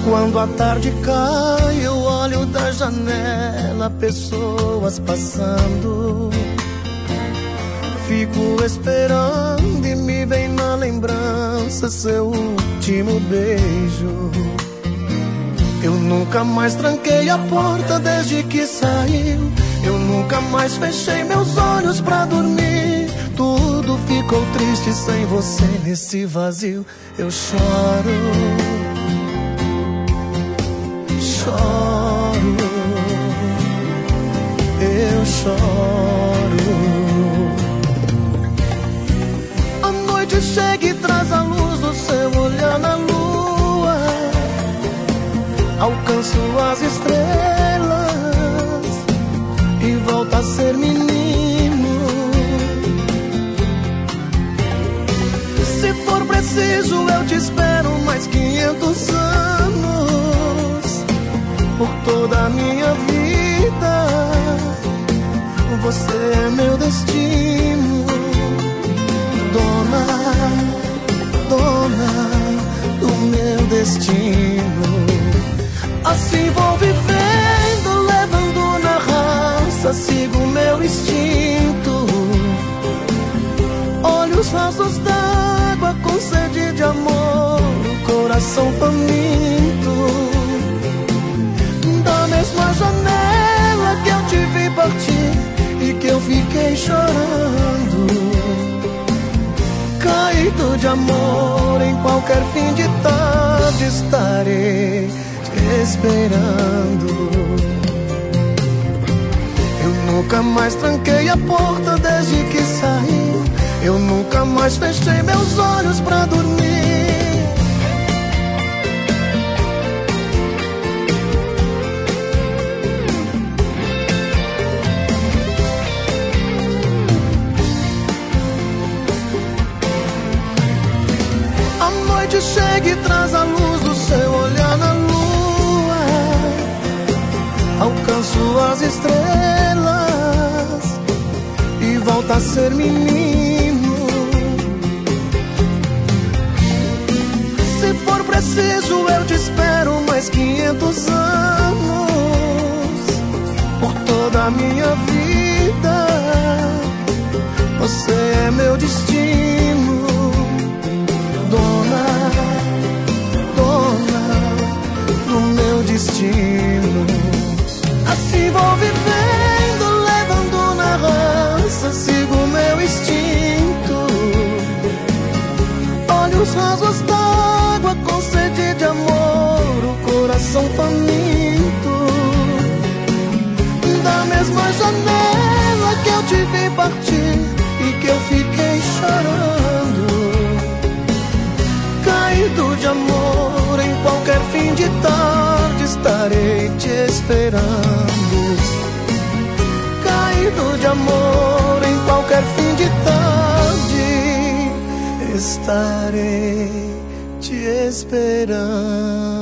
Quando a tarde cai, eu olho da janela, pessoas passando. Fico esperando e me vem na lembrança seu último beijo. Eu nunca mais tranquei a porta desde que saiu. Eu nunca mais fechei meus olhos pra dormir. Tudo ficou triste sem você nesse vazio. Eu choro, choro, eu choro. A noite chega e traz a luz do seu olhar na lua. Alcanço as estrelas e volto a ser menino. Se for preciso eu te espero mais 500 anos. Por toda a minha vida você é meu destino. Dona, dona do meu destino. Assim vou vivendo, levando na raça, sigo meu instinto. Olhos rasos d'água com sede de amor, coração faminto. Da mesma janela que eu te vi partir e que eu fiquei chorando. Caído de amor, em qualquer fim de tarde estarei te esperando. Eu nunca mais tranquei a porta desde que saí. Eu nunca mais fechei meus olhos pra dormir. A noite chega e traz a luz do seu olhar na lua. Alcanço as estrelas e volto a ser menino. Se for preciso eu te espero mais 500 anos. Por toda a minha vida você é meu destino. Dona, dona do meu destino. Assim vou vivendo, levando na raça, sigo meu instinto. Olhos rasos d'água com sede de amor, o coração faminto. Da mesma janela que eu te vi partir e que eu fiquei chorando. Caído de amor, em qualquer fim de tarde estarei te esperando. Caído de amor, em qualquer fim de tarde estarei te esperando.